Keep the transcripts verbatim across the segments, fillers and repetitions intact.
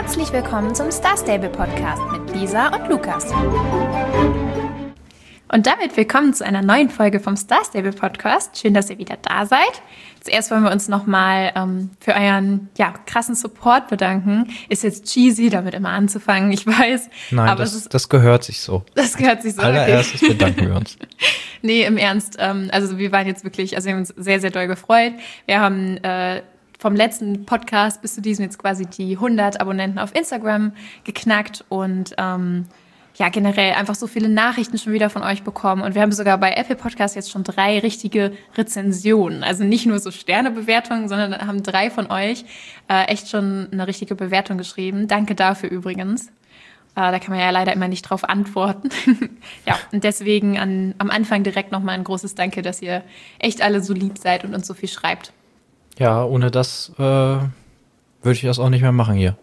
Herzlich willkommen zum Star Stable Podcast mit Lisa und Lukas. Und damit willkommen zu einer neuen Folge vom Star Stable Podcast. Schön, dass ihr wieder da seid. Zuerst wollen wir uns nochmal ähm, für euren ja, krassen Support bedanken. Ist jetzt cheesy, damit immer anzufangen, ich weiß. Nein, aber das, es ist, das gehört sich so. Das gehört sich so. Allererstes okay. bedanken wir uns. Nee, im Ernst. Ähm, also wir waren jetzt wirklich, also wir haben uns sehr, sehr doll gefreut. Wir haben äh, vom letzten Podcast bis zu diesem jetzt quasi die hundert Abonnenten auf Instagram geknackt und ähm, ja, generell einfach so viele Nachrichten schon wieder von euch bekommen. Und wir haben sogar bei Apple Podcast jetzt schon drei richtige Rezensionen. Also nicht nur so Sternebewertungen, sondern haben drei von euch äh, echt schon eine richtige Bewertung geschrieben. Danke dafür übrigens. Äh, da kann man ja leider immer nicht drauf antworten. Ja, und deswegen an, am Anfang direkt nochmal ein großes Danke, dass ihr echt alle so lieb seid und uns so viel schreibt. Ja, ohne das äh, würde ich das auch nicht mehr machen hier.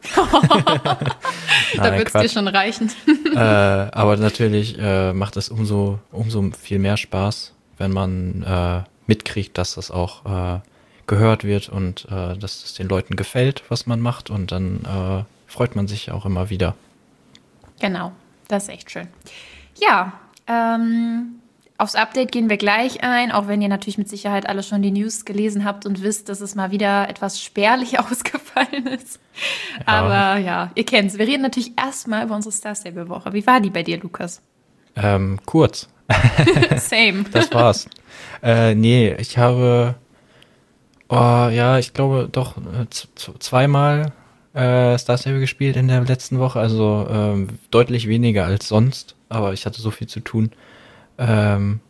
Da wird es dir schon reichen. äh, aber natürlich äh, macht es umso, umso viel mehr Spaß, wenn man äh, mitkriegt, dass das auch äh, gehört wird und äh, dass es den Leuten gefällt, was man macht. Und dann äh, freut man sich auch immer wieder. Genau, das ist echt schön. Ja, ähm, aufs Update gehen wir gleich ein, auch wenn ihr natürlich mit Sicherheit alle schon die News gelesen habt und wisst, dass es mal wieder etwas spärlich ausgefallen ist. Ja. Aber ja, ihr kennt's. Wir reden natürlich erstmal über unsere Star Stable Woche. Wie war die bei dir, Lukas? Ähm, kurz. Same. Das war's. Äh, nee, ich habe, oh, ja, ich glaube doch äh, z- z- zweimal äh, Star Stable gespielt in der letzten Woche. Also ähm, deutlich weniger als sonst, aber ich hatte so viel zu tun. Ähm,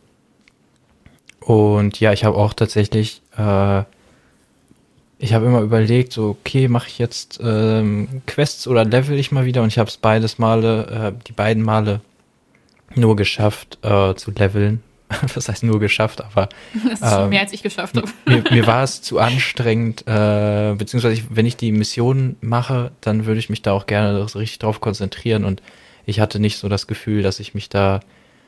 und ja, ich habe auch tatsächlich, äh, ich habe immer überlegt, so okay, mache ich jetzt ähm, Quests oder level ich mal wieder und ich habe es beides Male, äh, die beiden Male nur geschafft äh, zu leveln. Das heißt nur geschafft, aber das ist schon ähm, mehr als ich geschafft habe. Mir, mir war es zu anstrengend, äh, beziehungsweise ich, wenn ich die Mission mache, dann würde ich mich da auch gerne so richtig drauf konzentrieren und ich hatte nicht so das Gefühl, dass ich mich da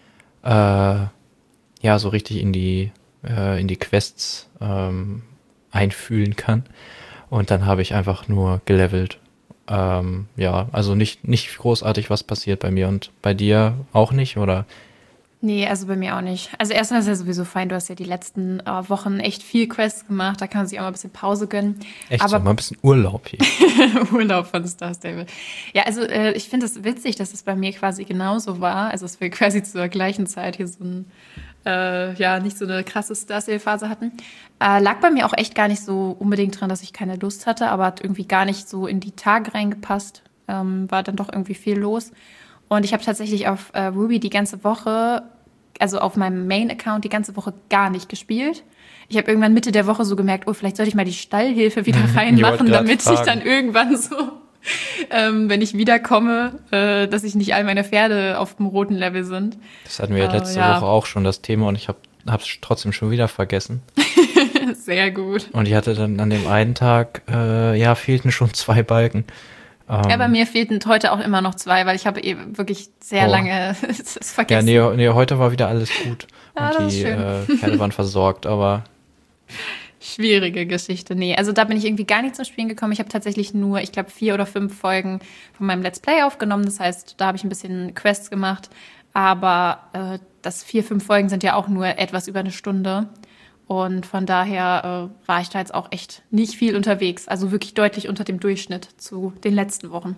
Äh, ja, so richtig in die, äh, in die Quests ähm, einfühlen kann. Und dann habe ich einfach nur gelevelt. Ähm, ja, also nicht, nicht großartig was passiert bei mir. Und bei dir auch nicht, oder? Nee, also bei mir auch nicht. Also erstmal ist ja sowieso fein, du hast ja die letzten äh, Wochen echt viel Quests gemacht, da kann man sich auch mal ein bisschen Pause gönnen. Echt aber so, mal ein bisschen Urlaub hier. Urlaub von Star Stable. Ja, also äh, ich finde es das witzig, dass es bei mir quasi genauso war. Also dass wir quasi zur gleichen Zeit hier so ein, äh, ja, nicht so eine krasse Star Stable-Phase hatten. Äh, lag bei mir auch echt gar nicht so unbedingt dran, dass ich keine Lust hatte, aber hat irgendwie gar nicht so in die Tage reingepasst. Ähm, war dann doch irgendwie viel los. Und ich habe tatsächlich auf äh, Ruby die ganze Woche, also auf meinem Main-Account die ganze Woche gar nicht gespielt. Ich habe irgendwann Mitte der Woche so gemerkt, oh, vielleicht sollte ich mal die Stallhilfe wieder reinmachen, damit ich dann irgendwann so, ähm, wenn ich wiederkomme, äh, dass ich nicht all meine Pferde auf dem roten Level sind. Das hatten wir äh, letzte ja. Woche auch schon, das Thema, und ich habe es trotzdem schon wieder vergessen. Sehr gut. Und ich hatte dann an dem einen Tag, äh, ja, fehlten schon zwei Balken. Ja, bei mir fehlten heute auch immer noch zwei, weil ich habe eben wirklich sehr oh. lange es vergessen. Ja, nee, nee, heute war wieder alles gut. Ja, und die äh, Pferde waren versorgt, aber schwierige Geschichte. Nee, also da bin ich irgendwie gar nicht zum Spielen gekommen. Ich habe tatsächlich nur, ich glaube, vier oder fünf Folgen von meinem Let's Play aufgenommen. Das heißt, da habe ich ein bisschen Quests gemacht. Aber äh, das vier, fünf Folgen sind ja auch nur etwas über eine Stunde. Und von daher äh, war ich da jetzt auch echt nicht viel unterwegs. Also wirklich deutlich unter dem Durchschnitt zu den letzten Wochen.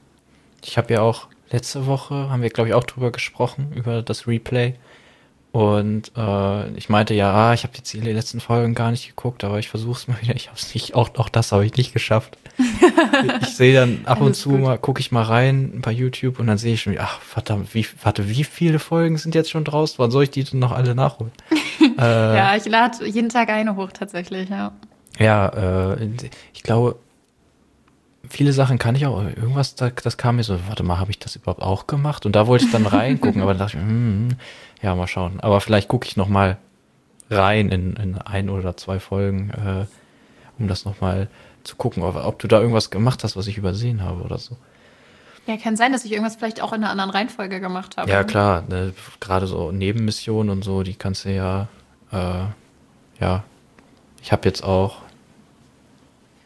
Ich habe ja auch letzte Woche, haben wir glaube ich auch drüber gesprochen, über das Replay. Und äh, ich meinte ja, ah, ich habe jetzt die letzten Folgen gar nicht geguckt, aber ich versuche es mal wieder. Ich habe es nicht, auch, auch das habe ich nicht geschafft. Ich sehe dann ab und zu gut. mal, gucke ich mal rein bei YouTube und dann sehe ich schon, ach verdammt, wie, warte, wie viele Folgen sind jetzt schon draußen? Wann soll ich die denn noch alle nachholen? äh, ja, ich lade jeden Tag eine hoch tatsächlich, ja. Ja, äh, ich glaube, viele Sachen kann ich auch. Irgendwas, das, das kam mir so, warte mal, habe ich das überhaupt auch gemacht? Und da wollte ich dann reingucken, aber dann dachte ich, hm, ja, mal schauen. Aber vielleicht gucke ich noch mal rein in, in ein oder zwei Folgen, äh, um das noch mal zu gucken, ob, ob du da irgendwas gemacht hast, was ich übersehen habe oder so. Ja, kann sein, dass ich irgendwas vielleicht auch in einer anderen Reihenfolge gemacht habe. Ja, klar. Ne, gerade so Nebenmissionen und so, die kannst du ja, äh, ja, ich habe jetzt auch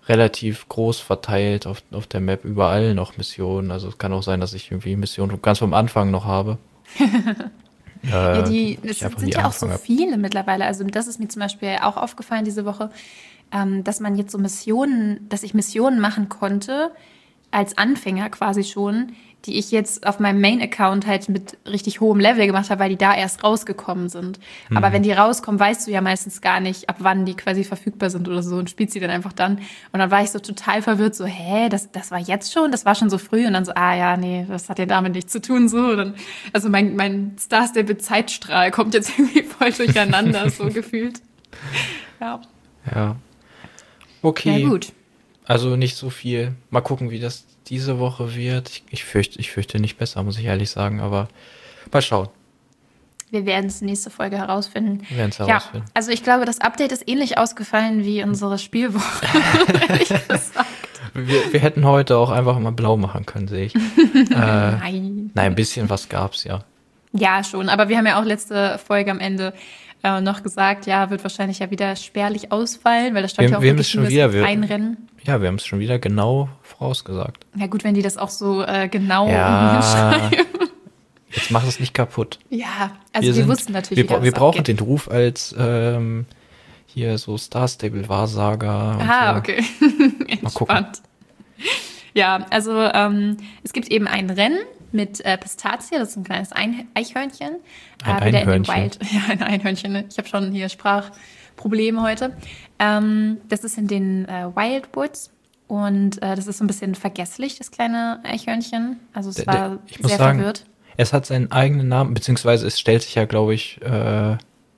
relativ groß verteilt auf, auf der Map überall noch Missionen. Also es kann auch sein, dass ich irgendwie Missionen ganz vom Anfang noch habe. äh, Ja, die, es ich einfach sind nie ja auch so angefangen hab. viele mittlerweile. Also das ist mir zum Beispiel auch aufgefallen diese Woche, ähm, dass man jetzt so Missionen, dass ich Missionen machen konnte, als Anfänger quasi schon, die ich jetzt auf meinem Main-Account halt mit richtig hohem Level gemacht habe, weil die da erst rausgekommen sind. Mhm. Aber wenn die rauskommen, weißt du ja meistens gar nicht, ab wann die quasi verfügbar sind oder so und spielst sie dann einfach dann. Und dann war ich so total verwirrt, so, hä, das, das war jetzt schon? Das war schon so früh? Und dann so, ah ja, nee, das hat ja damit nichts zu tun, so. Und dann, also mein, mein Star Stable Zeitstrahl kommt jetzt irgendwie voll durcheinander, so gefühlt. Ja. Ja. Okay. Ja, gut. Also nicht so viel. Mal gucken, wie das diese Woche wird. Ich, ich, fürchte, ich fürchte nicht besser, muss ich ehrlich sagen, aber mal schauen. Wir werden es nächste Folge herausfinden. Wir werden es Ja, herausfinden. also ich glaube, das Update ist ähnlich ausgefallen wie unsere Spielwoche, ehrlich gesagt. Wir, wir hätten heute auch einfach mal blau machen können, sehe ich. äh, Nein. Nein, ein bisschen was gab's ja. Ja, schon. Aber wir haben ja auch letzte Folge am Ende äh, noch gesagt, ja, wird wahrscheinlich ja wieder spärlich ausfallen, weil da stand Wir- ja auch wir haben wirklich es schon nur wieder, das wir- Einrennen. Ja, wir haben es schon wieder genau vorausgesagt. Ja gut, wenn die das auch so äh, genau Ja. schreiben. Jetzt mach es nicht kaputt. Ja, also wir wir, sind, wussten natürlich, wir, wieder, bra- wir was brauchen abgeht. den Ruf als ähm, hier so Star Stable Wahrsager. und Ah, so. okay. gucken. Entspannt. Ja, also ähm, es gibt eben ein Rennen mit äh, Pistazie, das ist ein kleines ein Eichhörnchen. Ein äh, wieder in dem Einhörnchen. Wild. Ja, ein Einhörnchen. Ne? Ich habe schon hier Sprachprobleme heute. Ähm, das ist in den äh, Wildwoods und äh, das ist so ein bisschen vergesslich, das kleine Eichhörnchen. Also es Der- war der- ich muss sehr sagen, verwirrt. Es hat seinen eigenen Namen, beziehungsweise es stellt sich ja, glaube ich, äh,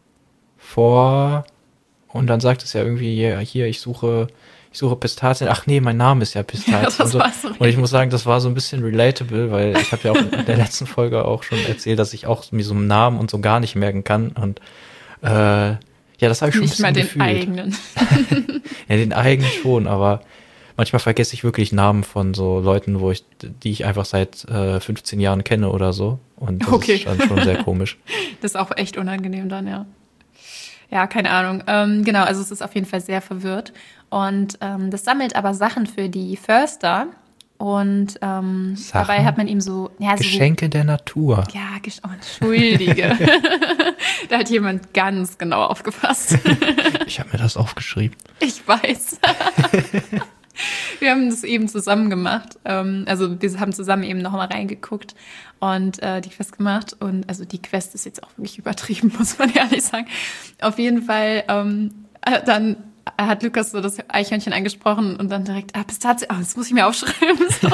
vor und dann sagt es ja irgendwie, ja, hier, ich suche, ich suche Pistazien. Ach nee, mein Name ist ja Pistazien. Ja, das und, so. war so Und ich muss sagen, das war so ein bisschen relatable, weil ich habe ja auch in der letzten Folge auch schon erzählt, dass ich auch mir so einen Namen und so gar nicht merken kann. Und äh, ja, das habe ich schon Nicht ein mal bisschen den gefühlt. eigenen. Ja, den eigenen schon, aber manchmal vergesse ich wirklich Namen von so Leuten, wo ich, die ich einfach seit äh, fünfzehn Jahren kenne oder so. Und das Okay. ist dann schon sehr komisch. Das ist auch echt unangenehm dann, ja. Ja, keine Ahnung. Ähm, genau, also es ist auf jeden Fall sehr verwirrt. Und ähm, das sammelt aber Sachen für die Förster. Und ähm, Sachen? dabei hat man ihm so... Ja, so Geschenke der Natur. Ja, gesch oh, entschuldige. Da hat jemand ganz genau aufgepasst. Ich habe mir das aufgeschrieben. Ich weiß. Wir haben das eben zusammen gemacht. Ähm, also wir haben zusammen eben nochmal reingeguckt und äh, die Quest gemacht. Und also die Quest ist jetzt auch wirklich übertrieben, muss man ehrlich sagen. Auf jeden Fall, ähm, äh, dann hat Lukas so das Eichhörnchen angesprochen und dann direkt, ah, Pistazie, oh, das muss ich mir aufschreiben. So.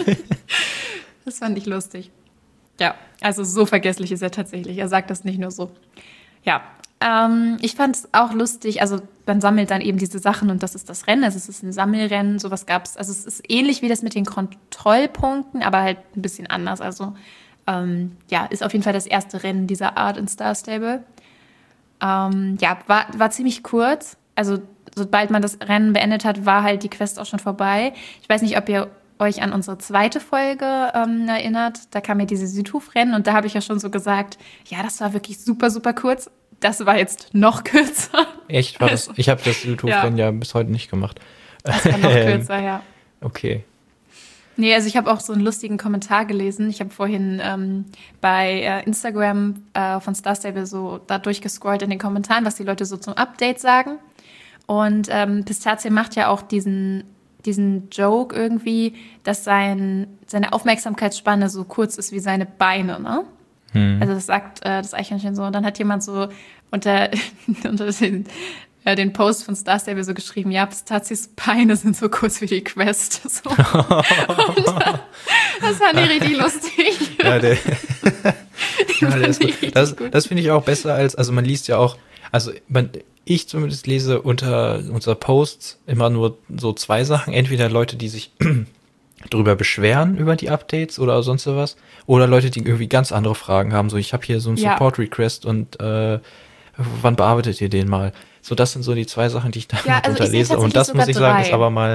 Das fand ich lustig. Ja, also so vergesslich ist er tatsächlich. Er sagt das nicht nur so. Ja, ähm, ich fand es auch lustig. Also man sammelt dann eben diese Sachen und das ist das Rennen. Also es ist ein Sammelrennen, sowas gab's. Also es ist ähnlich wie das mit den Kontrollpunkten, aber halt ein bisschen anders. Also ähm, ja, ist auf jeden Fall das erste Rennen dieser Art in Star Stable. Ähm, ja, war, war ziemlich kurz. Also sobald man das Rennen beendet hat, war halt die Quest auch schon vorbei. Ich weiß nicht, ob ihr euch an unsere zweite Folge ähm, erinnert. Da kam ja diese Südhof-Rennen und da habe ich ja schon so gesagt, ja, das war wirklich super, super kurz. Das war jetzt noch kürzer. Echt? War das? Ich habe das YouTube-Rennen ja. ja bis heute nicht gemacht. Das war noch kürzer, ja. Okay. Nee, also ich habe auch so einen lustigen Kommentar gelesen. Ich habe vorhin ähm, bei äh, Instagram äh, von Star Stable so da durchgescrollt in den Kommentaren, was die Leute so zum Update sagen. Und ähm, Pistazie macht ja auch diesen, diesen Joke irgendwie, dass sein, seine Aufmerksamkeitsspanne so kurz ist wie seine Beine, ne? Hm. Also das sagt äh, das Eichhörnchen so. Und dann hat jemand so unter, unter den, äh, den Post von Star Stable so geschrieben, ja, Pistazies Beine sind so kurz wie die Quest. So. Und, äh, das fand ich richtig lustig. Ja, der, ja, der ist Fand ich gut. richtig Das, gut. das finde ich auch besser als, also man liest ja auch, also man, ich zumindest lese unter unser Posts immer nur so zwei Sachen. Entweder Leute, die sich drüber beschweren über die Updates oder sonst was, oder Leute, die irgendwie ganz andere Fragen haben. So, ich habe hier so einen Ja. Support-Request und äh, wann bearbeitet ihr den mal? So, das sind so die zwei Sachen, die ich da Ja, mit also ich sehe unterlese. Und tatsächlich das muss sogar ich sagen, drei. ist aber mal,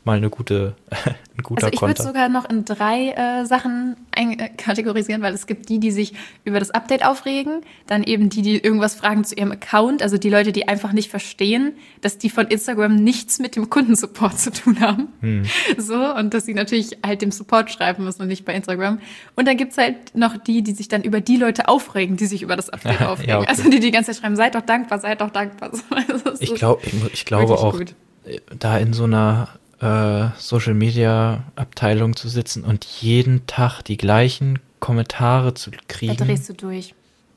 mal eine gute, ein guter Also ich würde Konter. sogar noch in drei äh, Sachen einkategorisieren, weil es gibt die, die sich über das Update aufregen, dann eben die, die irgendwas fragen zu ihrem Account, also die Leute, die einfach nicht verstehen, dass die von Instagram nichts mit dem Kundensupport zu tun haben. Hm. So, und dass sie natürlich halt dem Support schreiben müssen und nicht bei Instagram. Und dann gibt's halt noch die, die sich dann über die Leute aufregen, die sich über das Update aufregen. Ja, okay. Also die die ganze Zeit schreiben, seid doch dankbar, seid doch dankbar. Also ich, glaub, ich, ich glaube auch, gut. Da in so einer äh, Social-Media-Abteilung zu sitzen und jeden Tag die gleichen Kommentare zu kriegen. Da drehst du durch.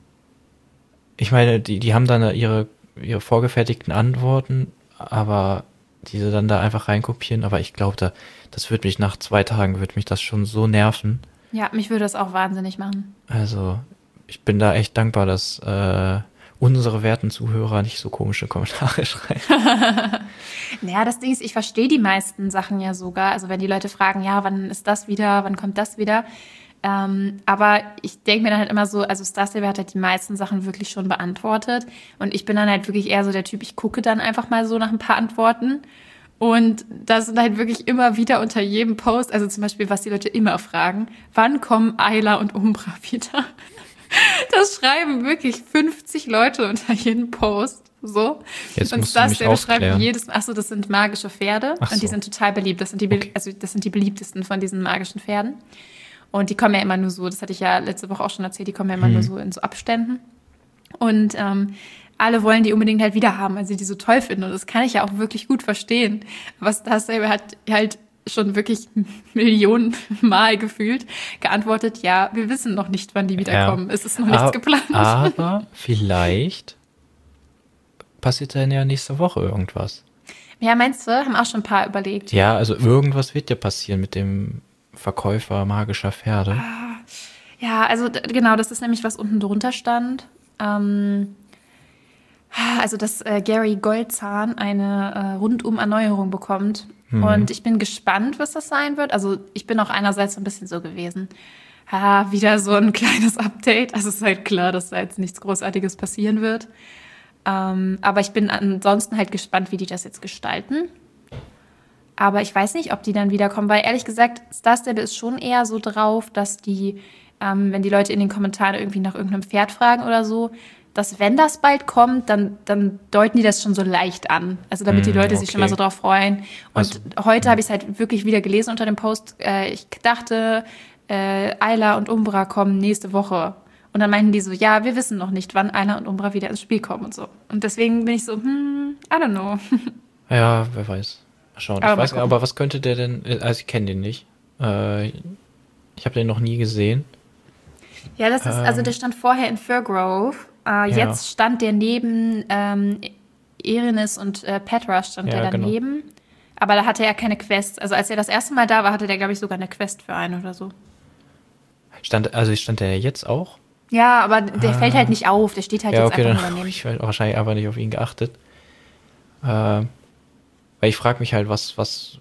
Ich meine, die, die haben dann ihre, ihre vorgefertigten Antworten, aber diese dann da einfach reinkopieren. Aber ich glaube, da, das würde mich nach zwei Tagen, würde mich das schon so nerven. Ja, mich würde das auch wahnsinnig machen. Also, ich bin da echt dankbar, dass äh, unsere werten Zuhörer nicht so komische Kommentare schreiben. Naja, das Ding ist, ich verstehe die meisten Sachen ja sogar. Also wenn die Leute fragen, ja, wann ist das wieder, wann kommt das wieder? Ähm, aber ich denke mir dann halt immer so, also Starstable hat halt die meisten Sachen wirklich schon beantwortet. Und ich bin dann halt wirklich eher so der Typ, ich gucke dann einfach mal so nach ein paar Antworten. Und das sind halt wirklich immer wieder unter jedem Post, also zum Beispiel, was die Leute immer fragen, wann kommen Ayla und Umbra wieder? Das schreiben wirklich fünfzig Leute unter jedem Post. So. Jetzt und musst das, du mich der beschreibt aufklären. jedes Mal. Achso, das sind magische Pferde. Ach so. Und die sind total beliebt. Das sind die, Okay. also das sind die beliebtesten von diesen magischen Pferden. Und die kommen ja immer nur so, das hatte ich ja letzte Woche auch schon erzählt, die kommen ja immer hm. nur so in so Abständen. Und ähm, alle wollen die unbedingt halt wieder haben, weil sie die so toll finden. Und das kann ich ja auch wirklich gut verstehen. Aber das selber hat halt schon wirklich Millionen Mal gefühlt geantwortet, ja, wir wissen noch nicht, wann die wiederkommen. Ja. Es ist noch nichts aber, geplant. Aber vielleicht passiert dann ja nächste Woche irgendwas. Ja, meinst du? Haben auch schon ein paar überlegt. Ja, also irgendwas wird ja passieren mit dem Verkäufer magischer Pferde. Ja, also genau, das ist nämlich, was unten drunter stand. Ähm, also, dass äh, Gary Goldzahn eine äh, Rundum-Erneuerung bekommt. Hm. Und ich bin gespannt, was das sein wird. Also ich bin auch einerseits so ein bisschen so gewesen. Ah, wieder so ein kleines Update. Also es ist halt klar, dass da jetzt nichts Großartiges passieren wird. Ähm, aber ich bin ansonsten halt gespannt, wie die das jetzt gestalten. Aber ich weiß nicht, ob die dann wiederkommen, weil ehrlich gesagt, Starstable ist schon eher so drauf, dass die, ähm, wenn die Leute in den Kommentaren irgendwie nach irgendeinem Pferd fragen oder so, dass wenn das bald kommt, dann, dann deuten die das schon so leicht an. Also damit die Leute mm, okay. sich schon mal so drauf freuen. Und also, heute habe ich es halt wirklich wieder gelesen unter dem Post. Äh, ich dachte, äh, Ayla und Umbra kommen nächste Woche. Und dann meinten die so, ja, wir wissen noch nicht, wann Ayla und Umbra wieder ins Spiel kommen und so. Und deswegen bin ich so, hm, I don't know. Ja, wer weiß. Mal schauen. Aber ich weiß nicht, aber was könnte der denn, also ich kenne den nicht. Äh, ich habe den noch nie gesehen. Ja, das ist, ähm, also der stand vorher in Fairgrove. Äh, ja. Jetzt stand der neben ähm, Erinis und äh, Petra stand ja, der daneben. Genau. Aber da hatte er keine Quest. Also als er das erste Mal da war, hatte der, glaube ich, sogar eine Quest für einen oder so. Stand, also stand der jetzt auch? Ja, aber der ah. fällt halt nicht auf. Der steht halt ja, jetzt okay, einfach dann, nur daneben. Ich habe wahrscheinlich einfach nicht auf ihn geachtet. Äh, weil ich frage mich halt, was, was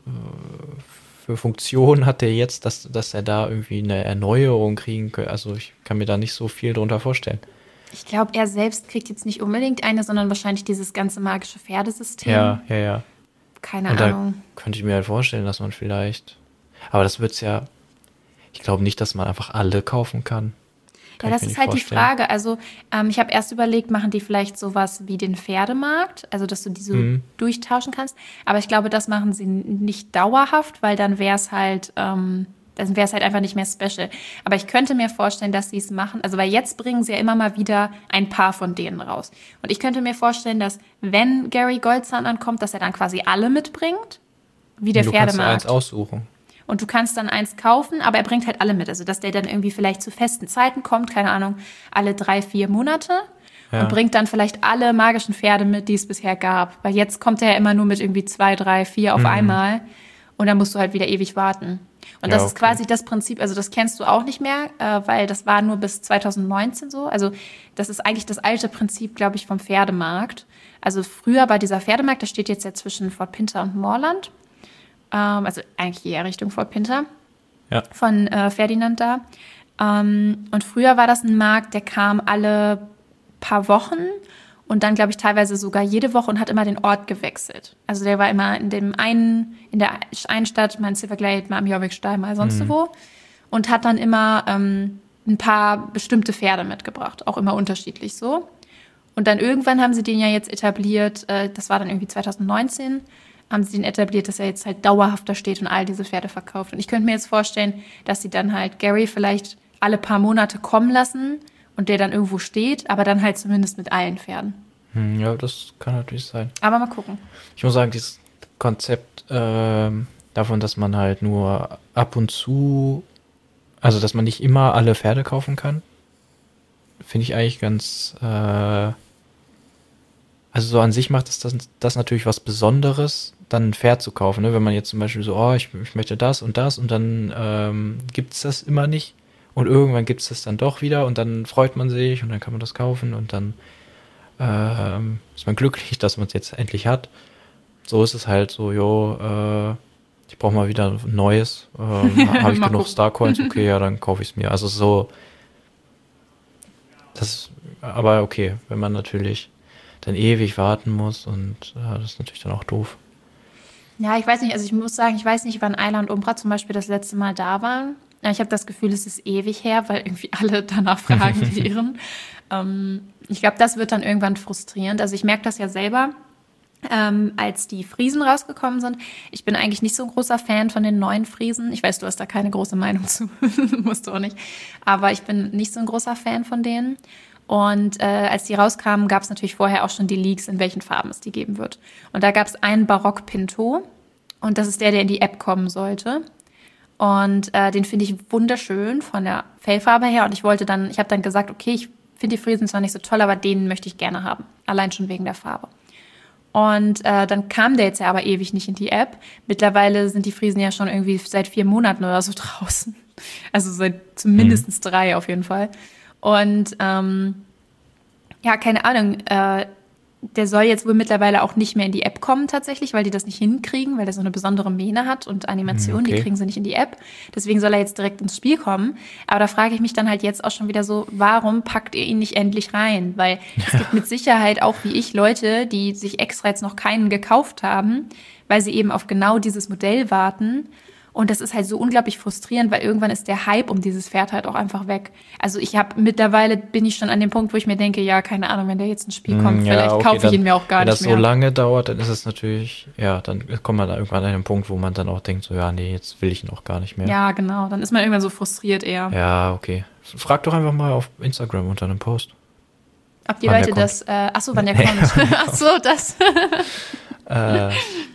äh, für Funktionen hat der jetzt, dass, dass er da irgendwie eine Erneuerung kriegen könnte. Also ich kann mir da nicht so viel drunter vorstellen. Ich glaube, er selbst kriegt jetzt nicht unbedingt eine, sondern wahrscheinlich dieses ganze magische Pferdesystem. Ja, ja, ja. Keine Und Ahnung. Da könnte ich mir halt vorstellen, dass man vielleicht... Aber das wird's ja... Ich glaube nicht, dass man einfach alle kaufen kann. kann ja, das ist halt vorstellen. Die Frage. Also ähm, ich habe erst überlegt, machen die vielleicht sowas wie den Pferdemarkt, also dass du die so mhm. durchtauschen kannst. Aber ich glaube, das machen sie nicht dauerhaft, weil dann wäre es halt... Ähm, dann wäre es halt einfach nicht mehr special. Aber ich könnte mir vorstellen, dass sie es machen. Also, weil jetzt bringen sie ja immer mal wieder ein paar von denen raus. Und ich könnte mir vorstellen, dass, wenn Gary Goldzahn ankommt, dass er dann quasi alle mitbringt, wie der du Pferdemarkt. Du kannst eins aussuchen. Und du kannst dann eins kaufen, aber er bringt halt alle mit. Also, dass der dann irgendwie vielleicht zu festen Zeiten kommt, keine Ahnung, alle drei, vier Monate. Ja. Und bringt dann vielleicht alle magischen Pferde mit, die es bisher gab. Weil jetzt kommt er ja immer nur mit irgendwie zwei, drei, vier auf mhm. einmal. Und dann musst du halt wieder ewig warten. Und ja, das ist okay. quasi das Prinzip, also das kennst du auch nicht mehr, äh, weil das war nur bis zwanzig neunzehn so. Also das ist eigentlich das alte Prinzip, glaube ich, vom Pferdemarkt. Also früher war dieser Pferdemarkt, der steht jetzt ja zwischen Fort Pinter und Moorland. Ähm, also eigentlich eher Richtung Fort Pinter. Ja. Von äh, Ferdinand da. Ähm, und früher war das ein Markt, der kam alle paar Wochen. und dann, glaube ich, teilweise sogar jede Woche und hat immer den Ort gewechselt. Also der war immer in dem einen, in der einen Stadt, mal in Silverglade, mal am Jorvikstall, mal sonst Mhm. wo und hat dann immer ähm, ein paar bestimmte Pferde mitgebracht, auch immer unterschiedlich so. Und dann irgendwann haben sie den ja jetzt etabliert, äh, das war dann irgendwie zwanzig neunzehn, haben sie den etabliert, dass er jetzt halt dauerhaft da steht und all diese Pferde verkauft. Und ich könnte mir jetzt vorstellen, dass sie dann halt Gary vielleicht alle paar Monate kommen lassen und der dann irgendwo steht, aber dann halt zumindest mit allen Pferden. Hm, ja, das kann natürlich sein. Aber mal gucken. Ich muss sagen, dieses Konzept ähm, davon, dass man halt nur ab und zu, also dass man nicht immer alle Pferde kaufen kann, finde ich eigentlich ganz, äh, also so an sich macht es das, das natürlich was Besonderes, dann ein Pferd zu kaufen, ne? Wenn man jetzt zum Beispiel so, oh, ich, ich möchte das und das und dann ähm, gibt es das immer nicht und irgendwann gibt es das dann doch wieder und dann freut man sich und dann kann man das kaufen und dann ähm, ist man glücklich, dass man es jetzt endlich hat. So ist es halt so, jo, äh, ich brauche mal wieder ein neues, ähm, habe ich Mal genug gucken. Starcoins, okay, ja, dann kaufe ich es mir. Also so, das, aber okay, wenn man natürlich dann ewig warten muss und äh, das ist natürlich dann auch doof. Ja, ich weiß nicht, also ich muss sagen, ich weiß nicht, wann Ayla und Umbra zum Beispiel das letzte Mal da waren. Ja, ich habe das Gefühl, es ist ewig her, weil irgendwie alle danach fragen wären. ähm, ich glaube, das wird dann irgendwann frustrierend. Also ich merke das ja selber, ähm, als die Friesen rausgekommen sind. Ich bin eigentlich nicht so ein großer Fan von den neuen Friesen. Ich weiß, du hast da keine große Meinung zu, musst du auch nicht. Aber ich bin nicht so ein großer Fan von denen. Und äh, als die rauskamen, gab es natürlich vorher auch schon die Leaks, in welchen Farben es die geben wird. Und da gab es einen Barock Pinto. Und das ist der, der in die App kommen sollte. Und äh, den finde ich wunderschön von der Fellfarbe her. Und ich wollte dann, ich habe dann gesagt, okay, ich finde die Friesen zwar nicht so toll, aber den möchte ich gerne haben. Allein schon wegen der Farbe. Und äh, dann kam der jetzt ja aber ewig nicht in die App. Mittlerweile sind die Friesen ja schon irgendwie seit vier Monaten oder so draußen. Also seit zumindest mhm. drei auf jeden Fall. Und ähm, ja, keine Ahnung, äh, der soll jetzt wohl mittlerweile auch nicht mehr in die App kommen tatsächlich, weil die das nicht hinkriegen, weil der so eine besondere Mähne hat und Animationen, okay. Die kriegen sie nicht in die App. Deswegen soll er jetzt direkt ins Spiel kommen. Aber da frage ich mich dann halt jetzt auch schon wieder so, warum packt ihr ihn nicht endlich rein? Weil es gibt mit Sicherheit auch wie ich Leute, die sich extra jetzt noch keinen gekauft haben, weil sie eben auf genau dieses Modell warten. Und das ist halt so unglaublich frustrierend, weil irgendwann ist der Hype um dieses Pferd halt auch einfach weg. Also ich habe mittlerweile bin ich schon an dem Punkt, wo ich mir denke, ja, keine Ahnung, wenn der jetzt ins Spiel kommt, ja, vielleicht okay, kaufe ich dann, ihn mir auch gar wenn nicht das mehr. so lange dauert, dann ist es natürlich, ja, dann kommt man da irgendwann an einen Punkt, wo man dann auch denkt, so, ja, nee, jetzt will ich ihn auch gar nicht mehr. Ja, genau. Dann ist man irgendwann so frustriert eher. Ja, okay. Frag doch einfach mal auf Instagram unter einem Post. Ob die Wann Leute der das, äh, ach so, wann der Nee. kommt. Ach so, das. Äh,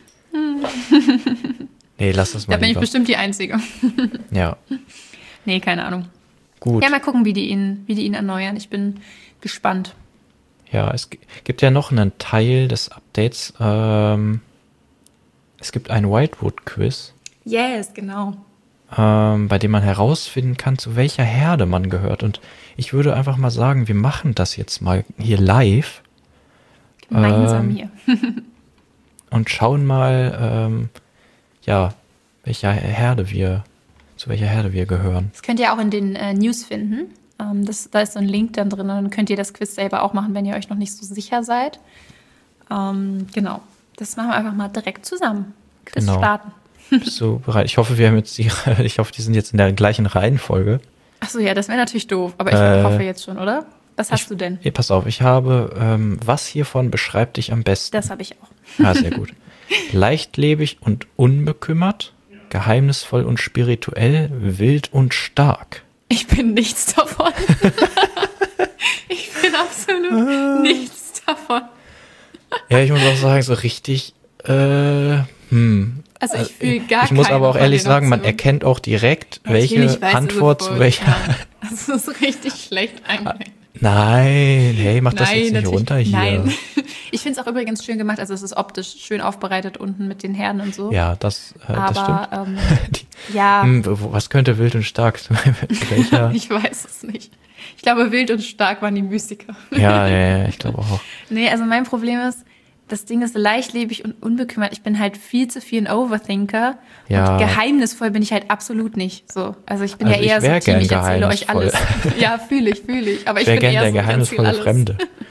nee, lass das mal Da bin ich lieber. bestimmt die Einzige. Ja, Nee, keine Ahnung. gut. Ja, mal gucken, wie die ihn, wie die ihn erneuern. Ich bin gespannt. Ja, es g- gibt ja noch einen Teil des Updates. Ähm, es gibt ein Whitewood-Quiz, Yes, genau. ähm, bei dem man herausfinden kann, zu welcher Herde man gehört. Und ich würde einfach mal sagen, wir machen das jetzt mal hier live Gemeinsam Ähm, hier. und schauen mal, ähm, ja, welcher Herde wir, zu welcher Herde wir gehören. Das könnt ihr auch in den äh, News finden. Ähm, das, da ist so ein Link dann drin. Und dann könnt ihr das Quiz selber auch machen, wenn ihr euch noch nicht so sicher seid. Ähm, genau. Das machen wir einfach mal direkt zusammen. Quiz Genau. starten. Bist du bereit? Ich hoffe, wir haben jetzt die, ich hoffe, die sind jetzt in der gleichen Reihenfolge. Achso, ja, das wäre natürlich doof. Aber ich Äh, hoffe jetzt schon, oder? Was hast ich, du denn? Hier, pass auf, ich habe, ähm, was hiervon beschreibt dich am besten? Das habe ich auch. Ah, sehr gut. Leichtlebig und unbekümmert, geheimnisvoll und spirituell, wild und stark. Ich bin nichts davon. Ich bin absolut nichts davon. Ja, ich muss auch sagen, so richtig, äh, hm. Also ich fühle gar Ich muss keine aber auch von ehrlich den sagen, man Optionen. erkennt auch direkt, Natürlich welche weiß ich Antwort zu sofort, welcher. ja. Das ist richtig schlecht eigentlich. Nein, hey, mach das Nein, jetzt nicht natürlich- runter hier. Nein. Ich finde es auch übrigens schön gemacht. Also es ist optisch schön aufbereitet unten mit den Herden und so. Ja, das, äh, das aber stimmt. ähm, Die, ja, hm, wo- was könnte wild und stark zu welcher? ich weiß es nicht. Ich glaube, wild und stark waren die Mystiker. Ja, ja, ja, ich glaube auch. Nee, also mein Problem ist, das Ding ist leichtlebig und unbekümmert. Ich bin halt viel zu viel ein Overthinker. Ja. Und geheimnisvoll bin ich halt absolut nicht. So, also ich bin Also ja ich eher so wär Team, gern ich erzähle euch alles. geheimnisvoll. Ja, fühle ich, fühle ich. Aber Ich ich wäre bin gern eher der so, ich erzähle geheimnisvolle alles. Fremde.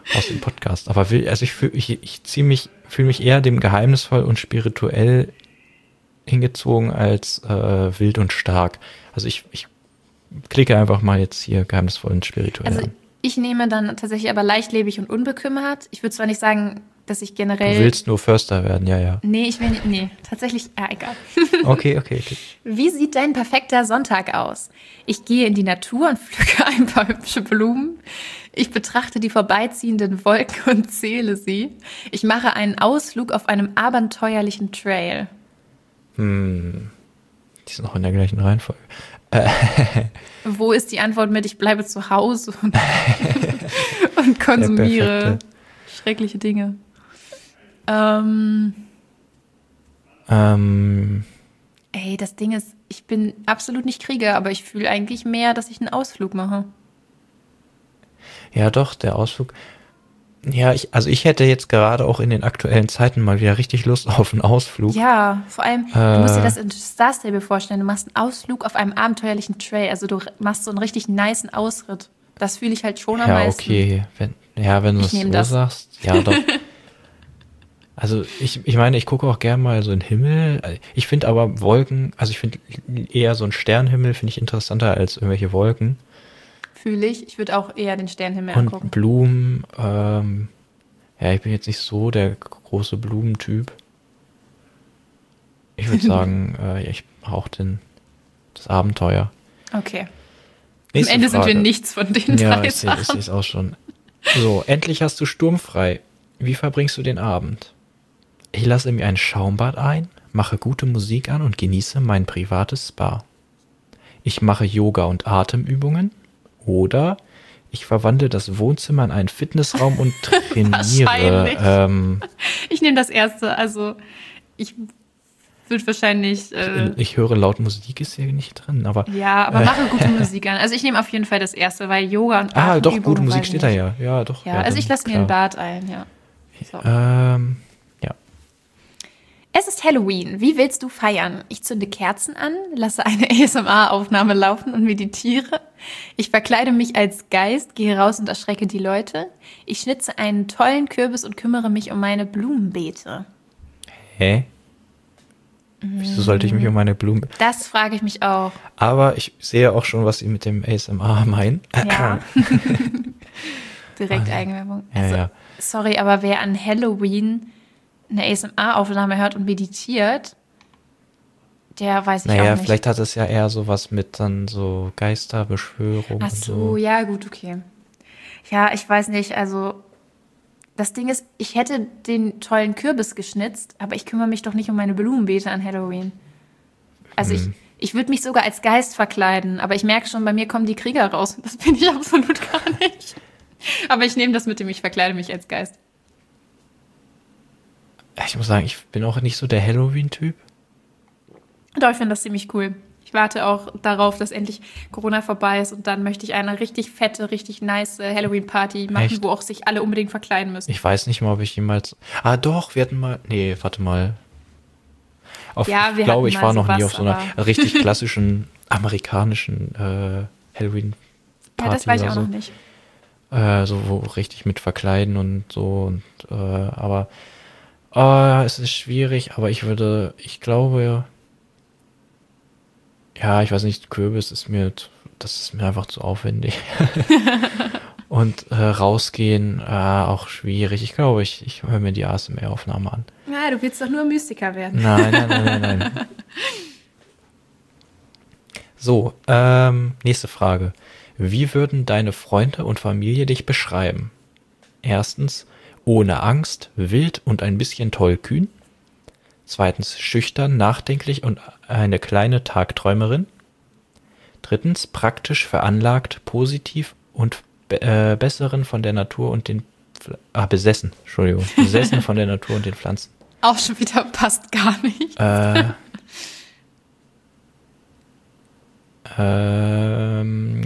aus dem Podcast. Aber will, also ich fühle ich, ich zieh mich, fühle mich eher dem geheimnisvoll und spirituell hingezogen als äh, wild und stark. Also ich, ich klicke einfach mal jetzt hier geheimnisvoll und spirituell Also an. ich nehme dann tatsächlich aber leichtlebig und unbekümmert. Ich würde zwar nicht sagen, dass ich Du generell... willst nur Förster werden, ja, ja. Nee, ich will nicht... Nee, tatsächlich... Ja, egal. Okay, okay, okay. Wie sieht dein perfekter Sonntag aus? Ich gehe in die Natur und pflücke ein paar hübsche Blumen. Ich betrachte die vorbeiziehenden Wolken und zähle sie. Ich mache einen Ausflug auf einem abenteuerlichen Trail. Hm. Die sind noch in der gleichen Reihenfolge. Wo ist die Antwort mit, ich bleibe zu Hause und, und konsumiere schreckliche Dinge? Ähm, ähm, ey, das Ding ist, ich bin absolut nicht Krieger, aber ich fühle eigentlich mehr, dass ich einen Ausflug mache. ja, doch, der Ausflug. Ja, ich, also ich hätte jetzt gerade auch in den aktuellen Zeiten mal wieder richtig Lust auf einen Ausflug. Ja, vor allem, Äh. du musst dir das in Star Stable vorstellen. Du machst einen Ausflug auf einem abenteuerlichen Trail. Also du machst so einen richtig nicen Ausritt. Das fühle ich halt schon am Ja, meisten. okay. Wenn, ja, wenn du Ich es so nehm das. sagst. Ja, doch. Also ich, ich meine, ich gucke auch gern mal so in den Himmel. Ich finde aber Wolken, also ich finde eher so einen Sternenhimmel finde ich interessanter als irgendwelche Wolken. Fühle ich. Ich würde auch eher den Sternenhimmel Und angucken. Blumen, ähm, ja, ich bin jetzt nicht so der große Blumentyp. Ich würde sagen, äh, ich brauche den das Abenteuer. Okay. Nächste Am Ende Frage. sind wir nichts von den Ja, drei ich sehe Sachen. es auch schon. So, endlich hast du sturmfrei. Wie verbringst du den Abend? Ich lasse mir ein Schaumbad ein, mache gute Musik an und genieße mein privates Spa. Ich mache Yoga und Atemübungen. Oder ich verwandle das Wohnzimmer in einen Fitnessraum und trainiere. Wahrscheinlich. Ähm, Ich nehme das erste. Also ich würde wahrscheinlich... Äh, ich höre laut Musik, ist hier nicht drin, aber... ja, aber mache gute Musik an. Also ich nehme auf jeden Fall das erste, weil Yoga und Ah, doch, Atemübungen gute Musik weiß steht ich da nicht. ja. Ja, doch. Ja, also ich dann lasse mir ein klar. Bad ein, ja. So. Ähm, ja. Es ist Halloween. Wie willst du feiern? Ich zünde Kerzen an, lasse eine A S M R-Aufnahme laufen und meditiere. Ich verkleide mich als Geist, gehe raus und erschrecke die Leute. Ich schnitze einen tollen Kürbis und kümmere mich um meine Blumenbeete. Hä? Wieso sollte ich mich um meine Blumen... Das frage ich mich auch. Aber ich sehe auch schon, was Sie mit dem A S M R meinen. Ja. Direkt Eigenwerbung. Ja, Also, ja. sorry, aber wer an Halloween eine A S M R-Aufnahme hört und meditiert, der weiß ich Naja, auch nicht. vielleicht hat es ja eher sowas mit dann so Geisterbeschwörung Ach und so, so. ja, gut, okay. Ja, ich weiß nicht, also das Ding ist, ich hätte den tollen Kürbis geschnitzt, aber ich kümmere mich doch nicht um meine Blumenbeete an Halloween. Also Hm. ich, ich würde mich sogar als Geist verkleiden, aber ich merke schon, bei mir kommen die Krieger raus. Das bin ich absolut gar nicht. Aber ich nehme das mit dem, ich verkleide mich als Geist. Ich muss sagen, ich bin auch nicht so der Halloween-Typ. Doch, ich finde das ziemlich cool. Ich warte auch darauf, dass endlich Corona vorbei ist und dann möchte ich eine richtig fette, richtig nice Halloween-Party machen, Echt? wo auch sich alle unbedingt verkleiden müssen. Ich weiß nicht mal, ob ich jemals... Ah, doch, wir hatten mal... Nee, warte mal. Auf, Ja, ich wir glaube, hatten ich mal war noch nie sowas, auf so einer aber- richtig klassischen amerikanischen äh, Halloween-Party Ja, das weiß ich oder auch so. noch nicht. Äh, so wo richtig mit Verkleiden und so. Und, äh, aber äh, es ist schwierig, aber ich würde, ich glaube, ja, ich weiß nicht, Kürbis ist mir, t- das ist mir einfach zu aufwendig. Und äh, rausgehen, äh, auch schwierig. Ich glaube, ich, ich höre mir die A S M R-Aufnahme an. Ja, du willst doch nur Mystiker werden. Nein, nein, nein, nein, nein. So, ähm, nächste Frage. Wie würden deine Freunde und Familie dich beschreiben? Erstens, ohne Angst, wild und ein bisschen tollkühn. Zweitens, schüchtern, nachdenklich und eine kleine Tagträumerin. Drittens, praktisch veranlagt, positiv und be äh, besseren von der Natur und den Pfl ah, besessen, Entschuldigung, besessen von der Natur und den Pflanzen. Auch schon wieder passt gar nicht. Äh, ähm,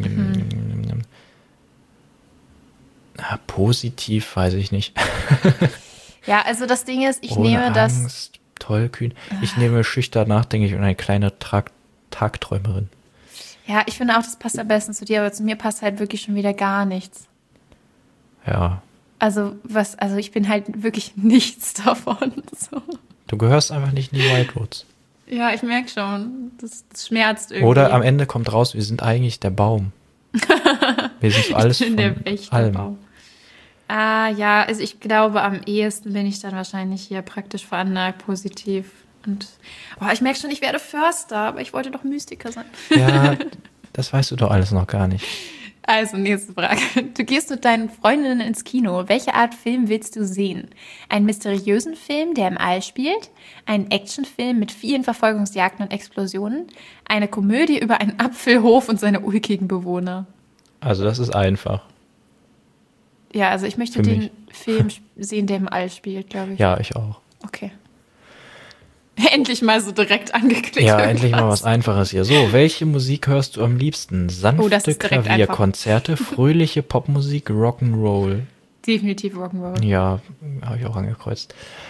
ah, positiv, weiß ich nicht. Ja, also das Ding ist, ich Ohne nehme das. Angst, tollkühn. Ich nehme schüchtern, nachdenklich und eine kleine Tag Tagträumerin. Ja, ich finde auch, das passt am besten zu dir, aber zu mir passt halt wirklich schon wieder gar nichts. Ja. Also was, also ich bin halt wirklich nichts davon. So. Du gehörst einfach nicht in die Wildwoods. Ja, ich merke schon, das, das schmerzt irgendwie. Oder am Ende kommt raus, wir sind eigentlich der Baum. Wir sind so alles ich bin von der echte allem. Baum. Ah, ja, also ich glaube, am ehesten bin ich dann wahrscheinlich hier praktisch veranlagt, positiv. Und oh, ich merke schon, ich werde Förster, aber ich wollte doch Mystiker sein. Ja, das weißt du doch alles noch gar nicht. Also, nächste Frage. Du gehst mit deinen Freundinnen ins Kino. Welche Art Film willst du sehen? Einen mysteriösen Film, der im All spielt? Einen Actionfilm mit vielen Verfolgungsjagden und Explosionen? Eine Komödie über einen Apfelhof und seine ulkigen Bewohner? Also das ist einfach. Ja, also ich möchte Für den mich. Film sehen, der im All spielt, glaube ich. Ja, ich auch. Okay. Endlich mal so direkt angeklickt. Ja, irgendwas. endlich mal was Einfaches hier. So, welche Musik hörst du am liebsten? Sanfte Oh, das ist direkt Klavierkonzerte, fröhliche Popmusik, Rock'n'Roll. Definitiv Rock'n'Roll. Ja, habe ich auch angekreuzt.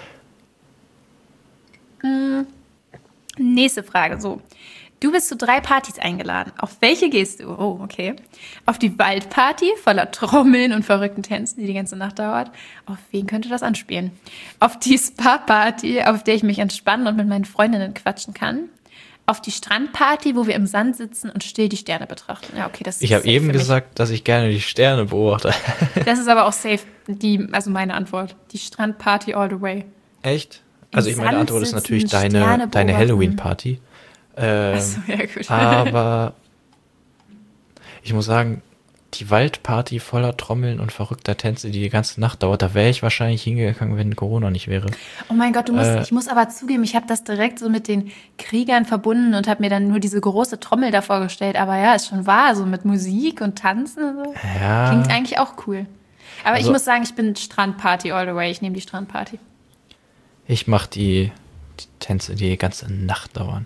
Hm. Nächste Frage. So. Du bist zu drei Partys eingeladen. Auf welche gehst du? Oh, okay. Auf die Waldparty voller Trommeln und verrückten Tänzen, die die ganze Nacht dauert. Auf wen könnte das anspielen? Auf die Spa-Party, auf der ich mich entspannen und mit meinen Freundinnen quatschen kann. Auf die Strandparty, wo wir im Sand sitzen und still die Sterne betrachten. Ja, okay, das ist Ich habe safe eben für mich. gesagt, dass ich gerne die Sterne beobachte. Das ist aber auch safe, die, also meine Antwort. Die Strandparty all the way. Echt? Also ich meine Sand Antwort ist sitzen, natürlich Sterne deine, deine beobachten. Halloween-Party. Ähm, Achso, ja gut. aber ich muss sagen, die Waldparty voller Trommeln und verrückter Tänze, die die ganze Nacht dauert, da wäre ich wahrscheinlich hingegangen, wenn Corona nicht wäre. Oh mein Gott, du musst, Äh, ich muss aber zugeben, ich habe das direkt so mit den Kriegern verbunden und habe mir dann nur diese große Trommel da vorgestellt. Aber ja, ist schon wahr, so mit Musik und Tanzen und so. Ja, Klingt eigentlich auch cool. Aber ich Also- muss sagen, ich bin Strandparty all the way. Ich nehme die Strandparty. ich mache die, die Tänze, die die ganze Nacht dauern.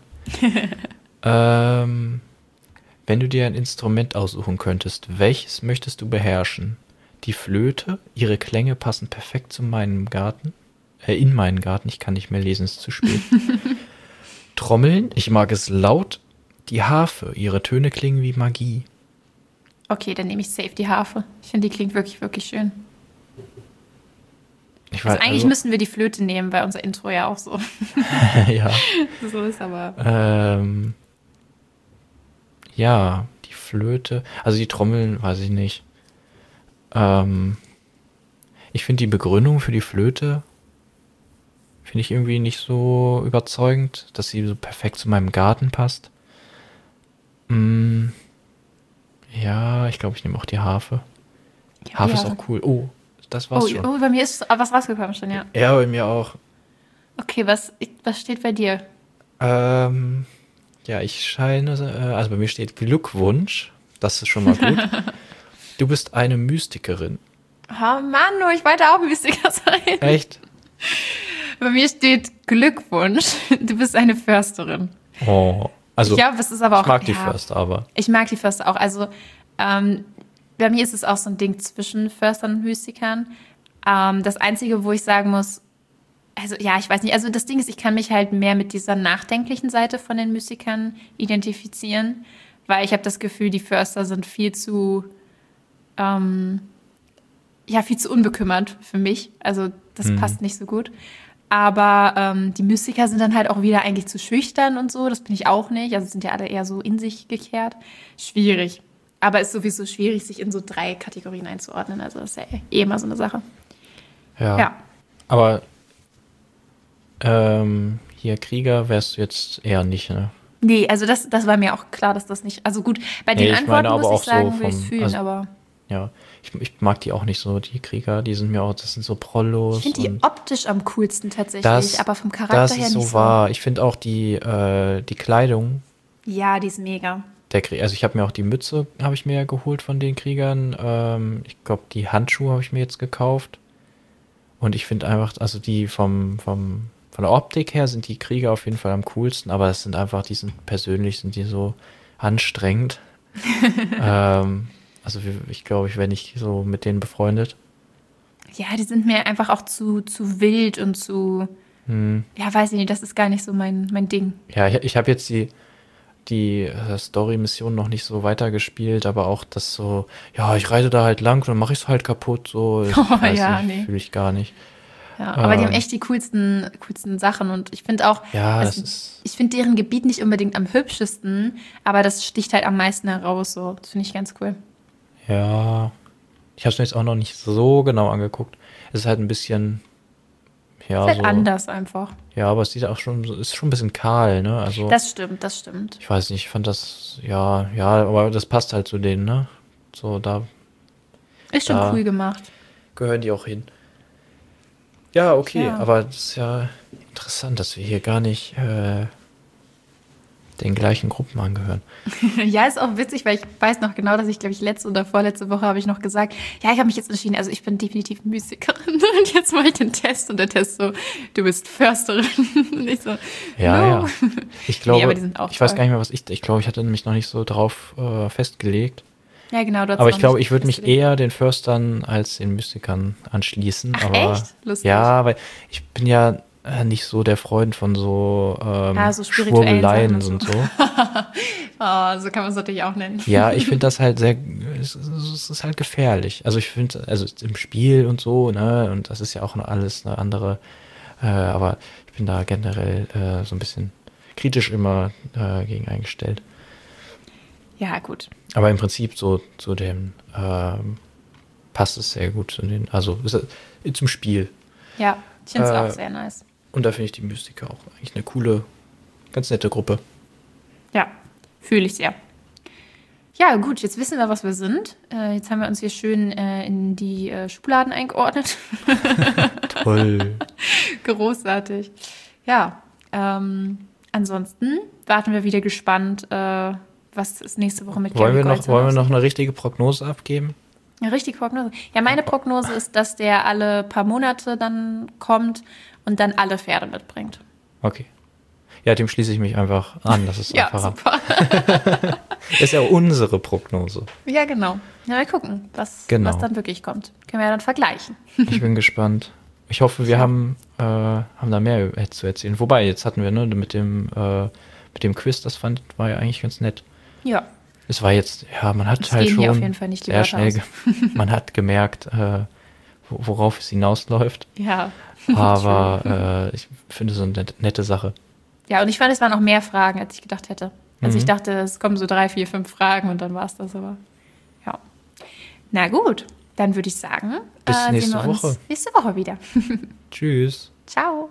ähm, wenn du dir ein Instrument aussuchen könntest, welches möchtest du beherrschen? Die Flöte, ihre Klänge passen perfekt zu meinem Garten, äh, in meinen Garten, ich kann nicht mehr lesen, es ist zu spät. Trommeln, ich mag es laut. Die Harfe, ihre Töne klingen wie Magie. Okay, dann nehme ich safe die Harfe. Ich finde, die klingt wirklich, wirklich schön. Ich Also weiß, eigentlich müssen wir die Flöte nehmen, weil unser Intro ja auch so, ja. so ist, aber... Ähm, ja, die Flöte, also die Trommeln, weiß ich nicht. Ähm, ich finde die Begründung für die Flöte, finde ich irgendwie nicht so überzeugend, dass sie so perfekt zu meinem Garten passt. Mm, ja, ich glaube, ich nehme auch die Harfe. Ja, Harfe ja. ist auch cool. Oh, das war's Oh, schon. oh, bei mir ist was rausgekommen schon, ja. Ja, bei mir auch. Okay, was, was steht bei dir? Ähm, ja, ich scheine, äh, also bei mir steht Glückwunsch. Das ist schon mal gut. Du bist eine Mystikerin. Oh Mann, oh, ich wollte auch Mystiker sein. Echt? Bei mir steht Glückwunsch. Du bist eine Försterin. Oh. Also, ich glaube, es ist aber auch. ich mag die ja, Förster, aber. Ich mag die Förster auch. Also, ähm, bei mir ist es auch so ein Ding zwischen Förstern und Mystikern. Ähm, das Einzige, wo ich sagen muss, also ja, ich weiß nicht, also das Ding ist, ich kann mich halt mehr mit dieser nachdenklichen Seite von den Mystikern identifizieren, weil ich habe das Gefühl, die Förster sind viel zu, ähm, ja, viel zu unbekümmert für mich. Also das Mhm. passt nicht so gut. Aber ähm, die Mystiker sind dann halt auch wieder eigentlich zu schüchtern und so. Das bin ich auch nicht. Also sind ja alle eher so in sich gekehrt. Schwierig. Aber ist sowieso schwierig, sich in so drei Kategorien einzuordnen. Also das ist ja eh immer so eine Sache. Ja. Ja. Aber ähm, hier Krieger wärst du jetzt eher nicht, ne? Nee, also das, das war mir auch klar, dass das nicht. Also gut, bei den Nee, ich Antworten meine aber muss auch ich sagen, so würde ich es vom- fühlen, also- aber Ja. Ich, ich mag die auch nicht so, die Krieger. Die sind mir auch, das sind so Prollos. ich finde die und optisch am coolsten tatsächlich, das, aber vom Charakter das her ist nicht so wahr. Ich finde auch die, äh, die Kleidung Ja, die ist mega. der Krieg, also ich habe mir auch die Mütze, habe ich mir ja geholt von den Kriegern. Ähm, ich glaube, die Handschuhe habe ich mir jetzt gekauft. Und ich finde einfach, also die vom, vom, von der Optik her sind die Krieger auf jeden Fall am coolsten, aber es sind einfach, die sind persönlich, sind die so anstrengend. ähm, also wir- ich glaube, ich wäre nicht so mit denen befreundet. Ja, die sind mir einfach auch zu, zu wild und zu, Hm. ja, weiß ich nicht, das ist gar nicht so mein, mein Ding. Ja, ich, ich habe jetzt die, die äh, Story-Mission noch nicht so weitergespielt, aber auch das so, ja, ich reite da halt lang, dann mache ich es halt kaputt, so. Ich Oh, weiß ja, nicht, nee. fühle ich gar nicht. Ja, aber die haben Ähm, echt die coolsten, coolsten Sachen und ich finde auch, Ja, also, das ist, ich finde deren Gebiet nicht unbedingt am hübschesten, aber das sticht halt am meisten heraus, so. Das finde ich ganz cool. ja, ich habe es mir jetzt auch noch nicht so genau angeguckt. Es ist halt ein bisschen, ja, Ist halt so, anders einfach. ja, aber es sieht auch schon, so- ist schon ein bisschen kahl, ne? Also, Das stimmt, das stimmt. ich weiß nicht, ich fand das, ja, ja, aber das passt halt zu denen, ne? So, da Ist schon Da- cool gemacht. gehören die auch hin. Ja, okay, Ja. aber das ist ja interessant, dass wir hier gar nicht äh, den gleichen Gruppen angehören. Ja, ist auch witzig, weil ich weiß noch genau, dass ich, glaube ich, letzte oder vorletzte Woche habe ich noch gesagt, ja, ich habe mich jetzt entschieden, also ich bin definitiv Musikerin und jetzt mache ich den Test und der Test so, du bist Försterin. Und ich so, Ja, no. ja. Ich glaube, aber die sind auch ich weiß toll. gar nicht mehr, was ich, ich glaube, ich hatte mich noch nicht so drauf äh, festgelegt. Ja, genau. du hast Aber noch ich glaube, nicht ich würde mich festgelegt. eher den Förstern als den Mystikern anschließen. Ach, aber echt? Lustig. Ja, weil ich bin ja äh, nicht so der Freund von so, ähm, Ja, so spirituellen Schwurbeleien Sachen und und so. Oh, so kann man es natürlich auch nennen. Ja, ich finde das halt sehr, es, es ist halt gefährlich. Also ich finde, also im Spiel und so, ne, und das ist ja auch noch alles eine andere, äh, aber ich bin da generell äh, so ein bisschen kritisch immer äh, gegen eingestellt. Ja, gut. Aber im Prinzip so zu dem ähm, passt es sehr gut zu den, also ist, es- zum Spiel. Ja, ich finde es Äh, auch sehr nice. Und da finde ich die Mystiker auch eigentlich eine coole, ganz nette Gruppe. Ja, fühle ich sehr. Ja, gut, jetzt wissen wir, was wir sind. Äh, jetzt haben wir uns hier schön äh, in die äh, Schubladen eingeordnet. Toll. Großartig. Ja, ähm, ansonsten warten wir wieder gespannt, äh, was ist nächste Woche mit wollen Gary wir noch, Goldstein wollen wir auf noch sich- eine richtige Prognose abgeben? Eine richtige Prognose? Ja, meine Prognose ist, dass der alle paar Monate dann kommt und dann alle Pferde mitbringt. Okay. Ja, dem schließe ich mich einfach an. Das ist Ja, einfacher. super. Das ist ja unsere Prognose. Ja, genau. Ja, mal gucken, was, Genau. was dann wirklich kommt. Können wir ja dann vergleichen. Ich bin gespannt. Ich hoffe, wir haben, äh, haben da mehr zu erzählen. Wobei, jetzt hatten wir, ne, mit dem, äh, mit dem Quiz, das fand, war ja eigentlich ganz nett. Ja, Es war jetzt, ja, man hat Es halt gehen schon hier auf jeden Fall nicht die sehr Wörter schnell, aus. ge- man hat gemerkt, äh, wo- worauf es hinausläuft. ja. Aber äh, ich finde es so eine nette, nette Sache. Ja, und ich fand, es waren auch mehr Fragen, als ich gedacht hätte. Also Mhm. ich dachte, es kommen so drei, vier, fünf Fragen und dann war es das, aber ja. Na gut, dann würde ich sagen, Bis sehen nächste wir uns Woche. nächste Woche wieder. Tschüss. Ciao.